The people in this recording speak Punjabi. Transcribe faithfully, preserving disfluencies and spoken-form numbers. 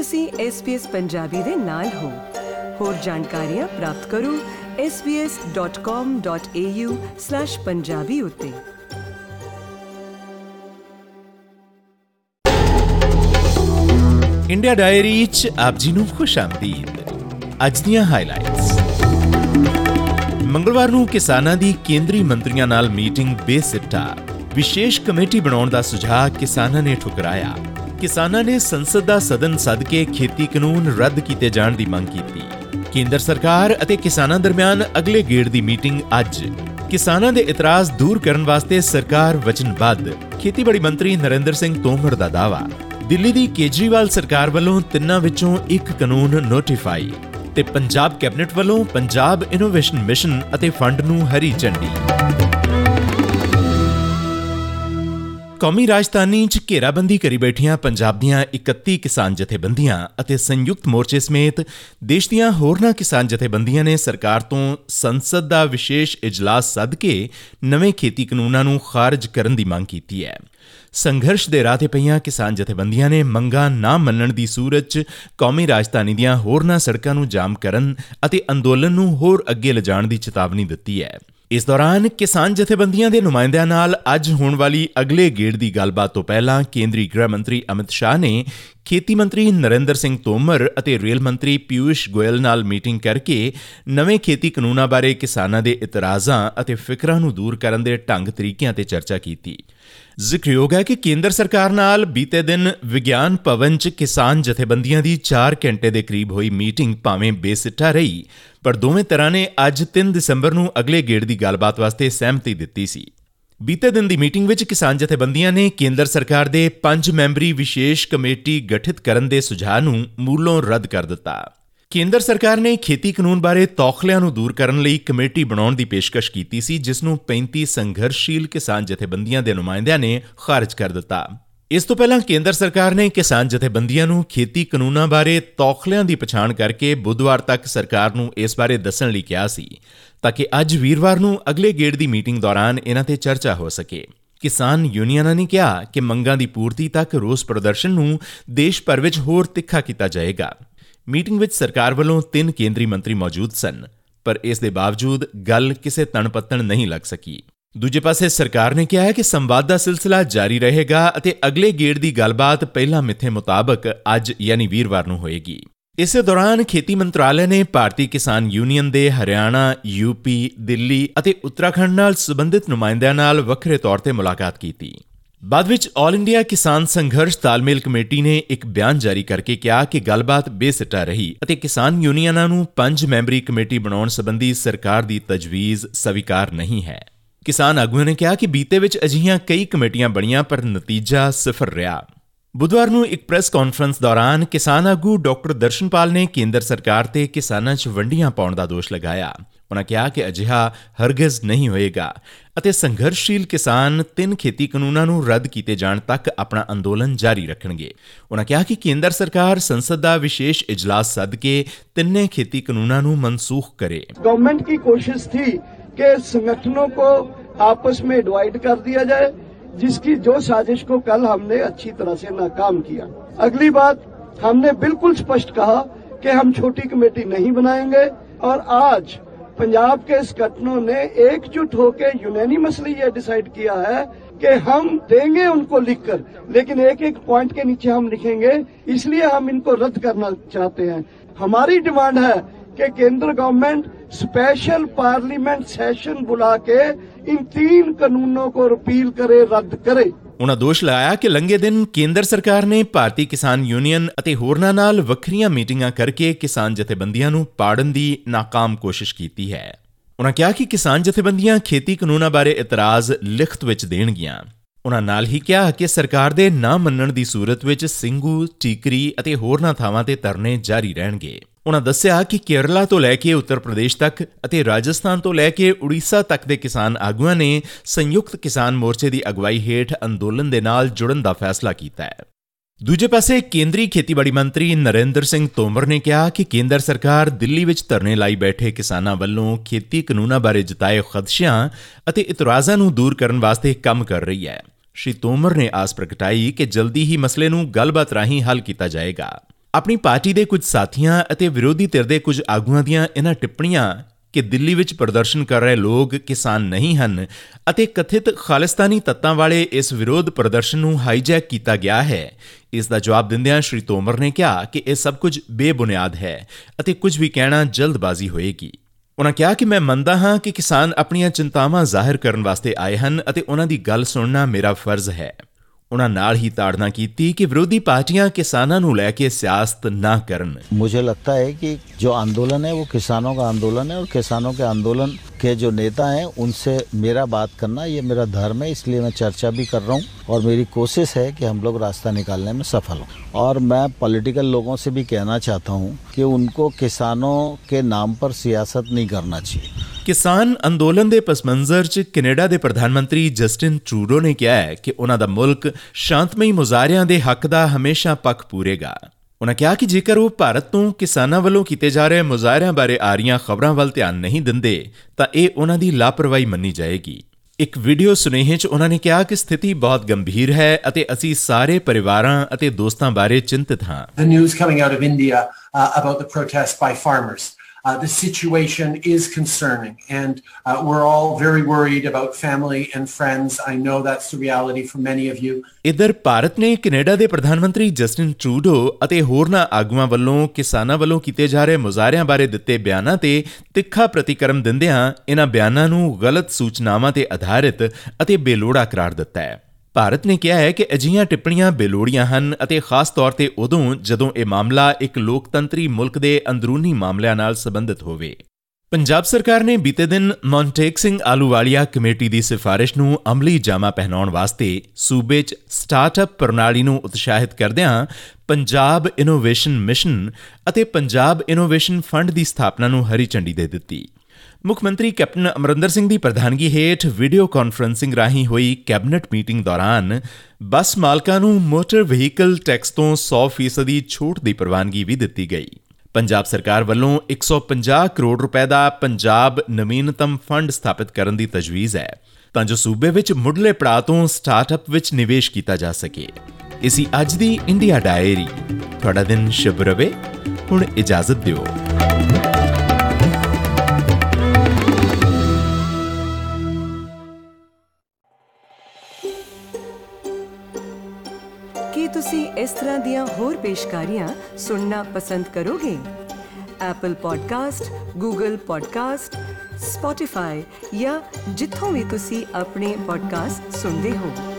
ਤੁਸੀਂ ਐਸ ਬੀ ਐਸ ਪੰਜਾਬੀ ਦੇ ਨਾਲ ਹੋ। ਹੋਰ ਜਾਣਕਾਰੀਆਂ ਪ੍ਰਾਪਤ ਕਰੋ S B S dot com dot A U slash Punjabi ਉੱਤੇ। ਇੰਡੀਆ ਡਾਇਰੀ 'ਚ ਆਪ ਜੀ ਨੂੰ ਖੁਸ਼ ਆਮਦੀਦ। ਅੱਜ ਦੀਆਂ ਹਾਈਲਾਈਟਸ। ਮੰਗਲਵਾਰ ਨੂੰ ਕਿਸਾਨਾਂ ਦੀ ਕੇਂਦਰੀ ਮੰਤਰੀਆਂ ਨਾਲ ਮੀਟਿੰਗ ਬੇਸਿੱਟਾ। ਵਿਸ਼ੇਸ਼ ਕਮੇਟੀ ਬਣਾਉਣ ਦਾ ਸੁਝਾਅ ਕਿਸਾਨਾਂ ਨੇ ਠੁਕਰਾਇਆ। ਕਿਸਾਨਾਂ ਨੇ ਸੰਸਦ ਦਾ ਸਦਨ ਸੱਦ ਕੇ ਖੇਤੀ ਕਾਨੂੰਨ ਰੱਦ ਕੀਤੇ ਜਾਣ ਦੀ ਮੰਗ ਕੀਤੀ। ਕੇਂਦਰ ਸਰਕਾਰ ਅਤੇ ਕਿਸਾਨਾਂ ਦਰਮਿਆਨ ਅਗਲੇ ਗੇੜ ਦੀ ਮੀਟਿੰਗ ਅੱਜ। ਕਿਸਾਨਾਂ ਦੇ ਇਤਰਾਜ਼ ਦੂਰ ਕਰਨ ਵਾਸਤੇ ਸਰਕਾਰ ਵਚਨਬੱਧ। ਖੇਤੀਬਾੜੀ ਮੰਤਰੀ ਨਰਿੰਦਰ ਸਿੰਘ ਤੋਮਰ ਦਾ ਦਾਅਵਾ। ਦਿੱਲੀ ਦੀ ਕੇਜਰੀਵਾਲ ਸਰਕਾਰ ਵੱਲੋਂ ਤਿੰਨਾਂ ਵਿੱਚੋਂ ਇੱਕ ਕਾਨੂੰਨ ਨੋਟੀਫਾਈ ਤੇ ਪੰਜਾਬ ਕੈਬਨਿਟ ਵੱਲੋਂ ਪੰਜਾਬ ਇਨੋਵੇਸ਼ਨ ਮਿਸ਼ਨ ਅਤੇ ਫੰਡ ਨੂੰ ਹਰੀ ਝੰਡੀ। ਕੌਮੀ ਰਾਜਧਾਨੀ 'ਚ ਘੇਰਾਬੰਦੀ ਕਰੀ ਬੈਠੀਆਂ ਪੰਜਾਬ ਦੀਆਂ ਇਕੱਤੀ ਕਿਸਾਨ ਜਥੇਬੰਦੀਆਂ ਅਤੇ ਸੰਯੁਕਤ ਮੋਰਚੇ ਸਮੇਤ ਦੇਸ਼ ਦੀਆਂ ਹੋਰਨਾਂ ਕਿਸਾਨ ਜਥੇਬੰਦੀਆਂ ਨੇ ਸਰਕਾਰ ਤੋਂ ਸੰਸਦ ਦਾ ਵਿਸ਼ੇਸ਼ ਇਜਲਾਸ ਸੱਦ ਕੇ ਨਵੇਂ ਖੇਤੀ ਕਾਨੂੰਨਾਂ ਨੂੰ ਖਾਰਜ ਕਰਨ ਦੀ ਮੰਗ ਕੀਤੀ ਹੈ। ਸੰਘਰਸ਼ ਦੇ ਰਾਹ ਤੇ ਪਈਆਂ ਕਿਸਾਨ ਜਥੇਬੰਦੀਆਂ ਨੇ ਮੰਗਾਂ ਨਾ ਮੰਨਣ ਦੀ ਸੂਰਤ 'ਚ ਕੌਮੀ ਰਾਜਧਾਨੀ ਦੀਆਂ ਹੋਰਨਾਂ ਸੜਕਾਂ ਨੂੰ ਜਾਮ ਕਰਨ ਅਤੇ ਅੰਦੋਲਨ ਨੂੰ ਹੋਰ ਅੱਗੇ ਲਿਜਾਣ ਦੀ ਚੇਤਾਵਨੀ ਦਿੱਤੀ ਹੈ। ਇਸ ਦੌਰਾਨ ਕਿਸਾਨ ਜਥੇਬੰਦੀਆਂ ਦੇ ਨੁਮਾਇੰਦਿਆਂ ਨਾਲ ਅੱਜ ਹੋਣ ਵਾਲੀ ਅਗਲੇ ਗੇੜ ਦੀ ਗੱਲਬਾਤ ਤੋਂ ਪਹਿਲਾਂ ਕੇਂਦਰੀ ਗ੍ਰਹਿ ਮੰਤਰੀ ਅਮਿਤ ਸ਼ਾਹ ਨੇ ਖੇਤੀ ਮੰਤਰੀ ਨਰਿੰਦਰ ਸਿੰਘ ਤੋਮਰ ਅਤੇ ਰੇਲ ਮੰਤਰੀ ਪਿਊਸ਼ ਗੋਇਲ ਨਾਲ ਮੀਟਿੰਗ ਕਰਕੇ ਨਵੇਂ ਖੇਤੀ ਕਾਨੂੰਨਾਂ ਬਾਰੇ ਕਿਸਾਨਾਂ ਦੇ ਇਤਰਾਜ਼ਾਂ ਅਤੇ ਫਿਕਰਾਂ ਨੂੰ ਦੂਰ ਕਰਨ ਦੇ ਢੰਗ ਤਰੀਕਿਆਂ ਤੇ ਚਰਚਾ ਕੀਤੀ। ਜ਼ਿਕਰਯੋਗ ਹੈ ਕਿ ਕੇਂਦਰ ਸਰਕਾਰ ਨਾਲ ਬੀਤੇ ਦਿਨ ਵਿਗਿਆਨ ਭਵਨ 'ਚ ਕਿਸਾਨ ਜਥੇਬੰਦੀਆਂ ਦੀ ਚਾਰ ਘੰਟੇ ਦੇ ਕਰੀਬ ਹੋਈ ਮੀਟਿੰਗ ਭਾਵੇਂ ਬੇਸਿੱਟਾ ਰਹੀ, ਪਰ ਦੋਵੇਂ ਧਿਰਾਂ ਨੇ ਅੱਜ ਤਿੰਨ ਦਸੰਬਰ ਨੂੰ ਅਗਲੇ ਗੇੜ ਦੀ ਗੱਲਬਾਤ ਵਾਸਤੇ ਸਹਿਮਤੀ ਦਿੱਤੀ ਸੀ। ਬੀਤੇ ਦਿਨ ਦੀ ਮੀਟਿੰਗ ਵਿੱਚ ਕਿਸਾਨ ਜਥੇਬੰਦੀਆਂ ਨੇ ਕੇਂਦਰ ਸਰਕਾਰ ਦੇ ਪੰਜ ਮੈਂਬਰੀ ਵਿਸ਼ੇਸ਼ ਕਮੇਟੀ ਗਠਿਤ ਕਰਨ ਦੇ ਸੁਝਾਅ ਨੂੰ ਮੂਲੋਂ ਰੱਦ ਕਰ ਦਿੱਤਾ। ਕੇਂਦਰ ਸਰਕਾਰ ਨੇ ਖੇਤੀ ਕਾਨੂੰਨ ਬਾਰੇ ਤੌਖਲਿਆਂ ਨੂੰ ਦੂਰ ਕਰਨ ਲਈ ਕਮੇਟੀ ਬਣਾਉਣ ਦੀ ਪੇਸ਼ਕਸ਼ ਕੀਤੀ ਸੀ, ਜਿਸ ਨੂੰ ਪੈਂਤੀ ਸੰਘਰਸ਼ਸ਼ੀਲ ਕਿਸਾਨ ਜਥੇਬੰਦੀਆਂ ਦੇ ਨੁਮਾਇੰਦਿਆਂ ਨੇ ਖਾਰਜ ਕਰ ਦਿੱਤਾ। ਇਸ ਤੋਂ ਪਹਿਲਾਂ ਕੇਂਦਰ ਸਰਕਾਰ ਨੇ ਕਿਸਾਨ ਜਥੇਬੰਦੀਆਂ ਨੂੰ ਖੇਤੀ ਕਾਨੂੰਨਾਂ ਬਾਰੇ ਤੌਖਲਿਆਂ ਦੀ ਪਛਾਣ ਕਰਕੇ ਬੁੱਧਵਾਰ ਤੱਕ ਸਰਕਾਰ ਨੂੰ ਇਸ ਬਾਰੇ ਦੱਸਣ ਲਈ ਕਿਹਾ ਸੀ, ਤਾਂ ਕਿ ਅੱਜ ਵੀਰਵਾਰ ਨੂੰ ਅਗਲੇ ਗੇੜ ਦੀ ਮੀਟਿੰਗ ਦੌਰਾਨ ਇਹਨਾਂ ਤੇ ਚਰਚਾ ਹੋ ਸਕੇ। ਕਿਸਾਨ ਯੂਨੀਅਨਾਂ ਨੇ ਕਿਹਾ ਕਿ ਮੰਗਾਂ ਦੀ ਪੂਰਤੀ ਤੱਕ ਰੋਸ ਪ੍ਰਦਰਸ਼ਨ ਨੂੰ ਦੇਸ਼ ਭਰ ਵਿੱਚ ਹੋਰ ਤਿੱਖਾ ਕੀਤਾ ਜਾਏਗਾ। ਮੀਟਿੰਗ ਵਿੱਚ ਸਰਕਾਰ ਵੱਲੋਂ ਤਿੰਨ ਕੇਂਦਰੀ ਮੰਤਰੀ ਮੌਜੂਦ ਸਨ, ਪਰ ਇਸ ਦੇ ਬਾਵਜੂਦ ਗੱਲ ਕਿਸੇ ਤਣਪੱਤਣ ਨਹੀਂ ਲੱਗ ਸਕੀ। ਦੂਜੇ ਪਾਸੇ ਸਰਕਾਰ ਨੇ ਕਿਹਾ ਹੈ ਕਿ ਸੰਵਾਦ ਦਾ ਸਿਲਸਿਲਾ ਜਾਰੀ ਰਹੇਗਾ ਅਤੇ ਅਗਲੇ ਗੇੜ ਦੀ ਗੱਲਬਾਤ ਪਹਿਲਾਂ ਮਿੱਥੇ ਮੁਤਾਬਕ ਅੱਜ ਯਾਨੀ ਵੀਰਵਾਰ ਨੂੰ ਹੋਏਗੀ। ਇਸੇ ਦੌਰਾਨ ਖੇਤੀ ਮੰਤਰਾਲੇ ਨੇ ਭਾਰਤੀ ਕਿਸਾਨ ਯੂਨੀਅਨ ਦੇ ਹਰਿਆਣਾ, ਯੂਪੀ, ਦਿੱਲੀ ਅਤੇ ਉੱਤਰਾਖੰਡ ਨਾਲ ਸੰਬੰਧਿਤ ਨੁਮਾਇੰਦਿਆਂ ਨਾਲ ਵੱਖਰੇ ਤੌਰ ਤੇ ਮੁਲਾਕਾਤ ਕੀਤੀ। ਬਾਅਦ ਵਿੱਚ ਆਲ ਇੰਡੀਆ ਕਿਸਾਨ ਸੰਘਰਸ਼ ਤਾਲਮੇਲ ਕਮੇਟੀ ਨੇ ਇੱਕ ਬਿਆਨ ਜਾਰੀ ਕਰਕੇ ਕਿਹਾ ਕਿ ਗੱਲਬਾਤ ਬੇਸਿੱਟਾ ਰਹੀ ਅਤੇ ਕਿਸਾਨ ਯੂਨੀਅਨਾਂ ਨੂੰ ਪੰਜ ਮੈਂਬਰੀ ਕਮੇਟੀ ਬਣਾਉਣ ਸੰਬੰਧੀ ਸਰਕਾਰ ਦੀ ਤਜਵੀਜ਼ ਸਵੀਕਾਰ ਨਹੀਂ ਹੈ। ਕਿਸਾਨ ਆਗੂਆਂ ਨੇ ਕਿਹਾ ਕਿ ਬੀਤੇ ਵਿੱਚ ਅਜਿਹੀਆਂ ਕਈ ਕਮੇਟੀਆਂ ਬਣੀਆਂ, ਪਰ ਨਤੀਜਾ ਸਿਫਰ ਰਿਹਾ। ਬੁੱਧਵਾਰ ਨੂੰ ਇੱਕ ਪ੍ਰੈਸ ਕਾਨਫਰੰਸ ਦੌਰਾਨ ਕਿਸਾਨ ਆਗੂ ਡਾਕਟਰ ਦਰਸ਼ਨਪਾਲ ਨੇ ਕੇਂਦਰ ਸਰਕਾਰ ਤੇ ਕਿਸਾਨਾਂ 'ਚ ਵੰਡੀਆਂ ਪਾਉਣ ਦਾ ਦੋਸ਼ ਲਗਾਇਆ। ਉਨ੍ਹਾਂ ਕਿਹਾ ਕਿ ਅਜਿਹਾ ਹਰਗਿਜ਼ ਨਹੀਂ ਹੋਏਗਾ ਅਤੇ ਸੰਘਰਸ਼ਸ਼ੀਲ ਕਿਸਾਨ ਤਿੰਨ ਖੇਤੀ ਕਾਨੂੰਨਾਂ ਨੂੰ ਰੱਦ ਕੀਤੇ ਜਾਣ ਤੱਕ ਆਪਣਾ ਅੰਦੋਲਨ ਜਾਰੀ ਰੱਖਣਗੇ। ਉਨ੍ਹਾਂ ਕਿਹਾ ਕਿ ਕੇਂਦਰ ਸਰਕਾਰ ਸੰਸਦ ਦਾ ਵਿਸ਼ੇਸ਼ ਇਜਲਾਸ ਸੱਦ ਕੇ ਤਿੰਨੇ ਖੇਤੀ ਕਾਨੂੰਨਾਂ ਨੂੰ ਮਨਸੂਖ ਕਰੇ। गवर्नमेंट की कोशिश थी कि संगठनों को आपस में डिवाइड कर दिया जाए, जिसकी जो साजिश को कल हमने अच्छी तरह से नाकाम किया। अगली बात, हमने बिल्कुल स्पष्ट कहा कि हम छोटी कमेटी नहीं बनाएंगे और आज पंजाब के संगठनों ने एकजुट होकर यूनानिमसली ये डिसाइड किया है कि हम देंगे उनको लिखकर, लेकिन एक एक पॉइंट के नीचे हम लिखेंगे, इसलिए हम इनको रद्द करना चाहते हैं। हमारी डिमांड है कि केंद्र गवर्नमेंट स्पेशल पार्लियामेंट सेशन बुला के इन तीन कानूनों को रिपील करे, रद्द करे। ਉਨ੍ਹਾਂ ਦੋਸ਼ ਲਾਇਆ ਕਿ ਲੰਘੇ ਦਿਨ ਕੇਂਦਰ ਸਰਕਾਰ ਨੇ ਭਾਰਤੀ ਕਿਸਾਨ ਯੂਨੀਅਨ ਅਤੇ ਹੋਰਨਾਂ ਨਾਲ ਵੱਖਰੀਆਂ ਮੀਟਿੰਗਾਂ ਕਰਕੇ ਕਿਸਾਨ ਜਥੇਬੰਦੀਆਂ ਨੂੰ ਪਾੜਨ ਦੀ ਨਾਕਾਮ ਕੋਸ਼ਿਸ਼ ਕੀਤੀ ਹੈ। ਉਨ੍ਹਾਂ ਕਿਹਾ ਕਿ ਕਿਸਾਨ ਜਥੇਬੰਦੀਆਂ ਖੇਤੀ ਕਾਨੂੰਨਾਂ ਬਾਰੇ ਇਤਰਾਜ਼ ਲਿਖਤ ਵਿੱਚ ਦੇਣਗੀਆਂ। ਉਨ੍ਹਾਂ ਨਾਲ ਹੀ ਕਿਹਾ ਕਿ ਸਰਕਾਰ ਦੇ ਨਾ ਮੰਨਣ ਦੀ ਸੂਰਤ ਵਿੱਚ ਸਿੰਘੂ, ਟੀਕਰੀ ਅਤੇ ਹੋਰਨਾਂ ਥਾਵਾਂ ਤੇ ਧਰਨੇ ਜਾਰੀ ਰਹਿਣਗੇ। ਉਨ੍ਹਾਂ ਦੱਸਿਆ ਕਿ ਕੇਰਲਾ ਤੋਂ ਲੈ ਕੇ ਉੱਤਰ ਪ੍ਰਦੇਸ਼ ਤੱਕ ਅਤੇ ਰਾਜਸਥਾਨ ਤੋਂ ਲੈ ਕੇ ਉੜੀਸਾ ਤੱਕ ਦੇ ਕਿਸਾਨ ਆਗੂਆਂ ਨੇ ਸੰਯੁਕਤ ਕਿਸਾਨ ਮੋਰਚੇ ਦੀ ਅਗਵਾਈ ਹੇਠ ਅੰਦੋਲਨ ਦੇ ਨਾਲ ਜੁੜਨ ਦਾ ਫੈਸਲਾ ਕੀਤਾ ਹੈ। ਦੂਜੇ ਪਾਸੇ ਕੇਂਦਰੀ ਖੇਤੀਬਾੜੀ ਮੰਤਰੀ ਨਰਿੰਦਰ ਸਿੰਘ ਤੋਮਰ ਨੇ ਕਿਹਾ ਕਿ ਕੇਂਦਰ ਸਰਕਾਰ ਦਿੱਲੀ ਵਿੱਚ ਧਰਨੇ ਲਾਈ ਬੈਠੇ ਕਿਸਾਨਾਂ ਵੱਲੋਂ ਖੇਤੀ ਕਾਨੂੰਨਾਂ ਬਾਰੇ ਜਤਾਏ ਖਦਸ਼ਿਆਂ ਅਤੇ ਇਤਰਾਜ਼ਾਂ ਨੂੰ ਦੂਰ ਕਰਨ ਵਾਸਤੇ ਕੰਮ ਕਰ ਰਹੀ ਹੈ। ਸ਼੍ਰੀ ਤੋਮਰ ਨੇ ਆਸ ਪ੍ਰਗਟਾਈ ਕਿ ਜਲਦੀ ਹੀ ਮਸਲੇ ਨੂੰ ਗੱਲਬਾਤ ਰਾਹੀਂ ਹੱਲ ਕੀਤਾ ਜਾਏਗਾ। ਆਪਣੀ ਪਾਰਟੀ ਦੇ ਕੁਝ ਸਾਥੀਆਂ ਅਤੇ ਵਿਰੋਧੀ ਧਿਰ ਦੇ ਕੁਝ ਆਗੂਆਂ ਦੀਆਂ ਇਹਨਾਂ ਟਿੱਪਣੀਆਂ ਕਿ ਦਿੱਲੀ ਵਿੱਚ ਪ੍ਰਦਰਸ਼ਨ ਕਰ ਰਹੇ ਲੋਕ ਕਿਸਾਨ ਨਹੀਂ ਹਨ ਅਤੇ ਕਥਿਤ ਖਾਲਿਸਤਾਨੀ ਤੱਤਾਂ ਵਾਲੇ ਇਸ ਵਿਰੋਧ ਪ੍ਰਦਰਸ਼ਨ ਨੂੰ ਹਾਈਜੈਕ ਕੀਤਾ ਗਿਆ ਹੈ, ਇਸ ਦਾ ਜਵਾਬ ਦਿੰਦਿਆਂ ਸ਼੍ਰੀ ਤੋਮਰ ਨੇ ਕਿਹਾ ਕਿ ਇਹ ਸਭ ਕੁਝ ਬੇਬੁਨਿਆਦ ਹੈ ਅਤੇ ਕੁਝ ਵੀ ਕਹਿਣਾ ਜਲਦਬਾਜ਼ੀ ਹੋਏਗੀ। ਉਨ੍ਹਾਂ ਕਿਹਾ ਕਿ ਮੈਂ ਮੰਨਦਾ ਹਾਂ ਕਿ ਕਿਸਾਨ ਆਪਣੀਆਂ ਚਿੰਤਾਵਾਂ ਜ਼ਾਹਿਰ ਕਰਨ ਵਾਸਤੇ ਆਏ ਹਨ ਅਤੇ ਉਨ੍ਹਾਂ ਦੀ ਗੱਲ ਸੁਣਨਾ ਮੇਰਾ ਫਰਜ਼ ਹੈ। उन्होंने नाल ही ताड़ना की कि विरोधी पार्टियां किसानों को लेके सियासत ना करन। मुझे लगता है कि जो आंदोलन है वो किसानों का आंदोलन है और किसानों के आंदोलन के जो नेता हैं उनसे मेरा बात करना ये मेरा धर्म है, इसलिए मैं चर्चा भी कर रहा हूँ और मेरी कोशिश है कि हम लोग रास्ता निकालने में सफल हों। और मैं पॉलिटिकल लोगों से भी कहना चाहता हूँ कि उनको किसानों के नाम पर सियासत नहीं करना चाहिए। किसान अंदोलन के पस मंजर च कनेडा के प्रधानमंत्री जस्टिन ट्रूडो ने कहा है कि उन्हों का मुल्क शांतमई मुजाहरियां के हक का हमेशा पक्ष पूरेगा। उन्होंने कहा कि जेकर वो भारत तो किसानों वालों किए जा रहे मुजाहरियां बारे आ रही खबरों वाल ध्यान नहीं देंदे तां इह उन्हां दी लापरवाही मन्नी जाएगी। एक वीडियो सुनेहे च उन्होंने कहा कि स्थिति बहुत गंभीर है अते असी सारे परिवारां अते दोस्तां बारे चिंतित हां। The news coming out of India uh, about the protests by farmers. Uh, the situation is concerning and uh, we're all very worried about family and friends. I know that's the reality for many of you. इधर भारत ने कनेडा के प्रधानमंत्री जस्टिन ट्रूडो ਅਤੇ ਹੋਰਨਾਂ ਆਗੂਆਂ ਵੱਲੋਂ ਕਿਸਾਨਾਂ ਵੱਲੋਂ ਕੀਤੇ ਜਾ ਰਹੇ ਮੁਜ਼ਾਹਰਿਆਂ ਬਾਰੇ ਦਿੱਤੇ ਬਿਆਨਾਂ ਤੇ ਤਿੱਖਾ ਪ੍ਰਤੀਕਰਮ ਦਿੰਦਿਆਂ ਇਹਨਾਂ ਬਿਆਨਾਂ ਨੂੰ ਗਲਤ ਸੂਚਨਾਵਾਂ ਤੇ ਆਧਾਰਿਤ ਅਤੇ ਬੇਲੋੜਾ ਕਰਾਰ ਦਿੱਤਾ ਹੈ। ਭਾਰਤ ਨੇ ਕਿਹਾ ਹੈ ਕਿ ਅਜਿਹੀਆਂ ਟਿੱਪਣੀਆਂ ਬੇਲੋੜੀਆਂ ਹਨ ਅਤੇ ਖਾਸ ਤੌਰ ਤੇ ਉਦੋਂ ਜਦੋਂ ਇਹ ਮਾਮਲਾ ਇੱਕ ਲੋਕਤੰਤਰੀ ਮੁਲਕ ਦੇ ਅੰਦਰੂਨੀ ਮਾਮਲਿਆਂ ਨਾਲ ਸੰਬੰਧਿਤ ਹੋਵੇ। ਪੰਜਾਬ ਸਰਕਾਰ ਨੇ ਬੀਤੇ ਦਿਨ ਮੌਂਟੇਕ ਸਿੰਘ ਆਹਲੂਵਾਲੀਆ ਕਮੇਟੀ ਦੀ ਸਿਫਾਰਿਸ਼ ਨੂੰ ਅਮਲੀ ਜਾਮਾ ਪਹਿਨਾਉਣ ਵਾਸਤੇ ਸੂਬੇ 'ਚ ਸਟਾਰਟਅਪ ਪ੍ਰਣਾਲੀ ਨੂੰ ਉਤਸ਼ਾਹਿਤ ਕਰਦਿਆਂ ਪੰਜਾਬ ਇਨੋਵੇਸ਼ਨ ਮਿਸ਼ਨ ਅਤੇ ਪੰਜਾਬ ਇਨੋਵੇਸ਼ਨ ਫੰਡ ਦੀ ਸਥਾਪਨਾ ਨੂੰ ਹਰੀ ਝੰਡੀ ਦੇ ਦਿੱਤੀ। ਮੁੱਖ ਮੰਤਰੀ ਕੈਪਟਨ ਅਮਰਿੰਦਰ ਸਿੰਘ ਦੀ ਪ੍ਰਧਾਨਗੀ ਹੇਠ ਵੀਡੀਓ ਕਾਨਫਰੰਸਿੰਗ ਰਾਹੀਂ ਹੋਈ ਕੈਬਨਿਟ ਮੀਟਿੰਗ ਦੌਰਾਨ ਬੱਸ ਮਾਲਕਾਂ ਨੂੰ ਮੋਟਰ ਵਹੀਕਲ ਟੈਕਸ ਤੋਂ ਸੌ ਫੀਸਦੀ ਛੋਟ ਦੀ ਪ੍ਰਵਾਨਗੀ ਵੀ ਦਿੱਤੀ ਗਈ। ਪੰਜਾਬ ਸਰਕਾਰ ਵੱਲੋਂ ਇੱਕ ਸੌ ਪੰਜਾਹ ਕਰੋੜ ਰੁਪਏ ਦਾ ਪੰਜਾਬ ਨਵੀਨਤਮ ਫੰਡ ਸਥਾਪਿਤ ਕਰਨ ਦੀ ਤਜਵੀਜ਼ ਹੈ ਤਾਂ ਜੋ ਸੂਬੇ ਵਿੱਚ ਮੁੱਢਲੇ ਪੜਾਅ ਤੋਂ ਸਟਾਰਟਅਪ ਵਿੱਚ ਨਿਵੇਸ਼ ਕੀਤਾ ਜਾ ਸਕੇ। ਇਸੀ ਅੱਜ ਦੀ ਇੰਡੀਆ ਡਾਇਰੀ। ਤੁਹਾਡਾ ਦਿਨ ਸ਼ੁਭ ਰਵੇ। ਹੁਣ ਇਜਾਜ਼ਤ ਦਿਓ। ਕੀ ਤੁਸੀਂ ਇਸ ਤਰ੍ਹਾਂ ਦੀਆਂ ਹੋਰ ਪੇਸ਼ਕਾਰੀਆਂ ਸੁਣਨਾ ਪਸੰਦ ਕਰੋਗੇ? Apple podcast, Google podcast, Spotify ਜਾਂ ਜਿੱਥੋਂ ਵੀ ਤੁਸੀਂ ਆਪਣੇ ਪੋਡਕਾਸਟ ਸੁਣਦੇ ਹੋ।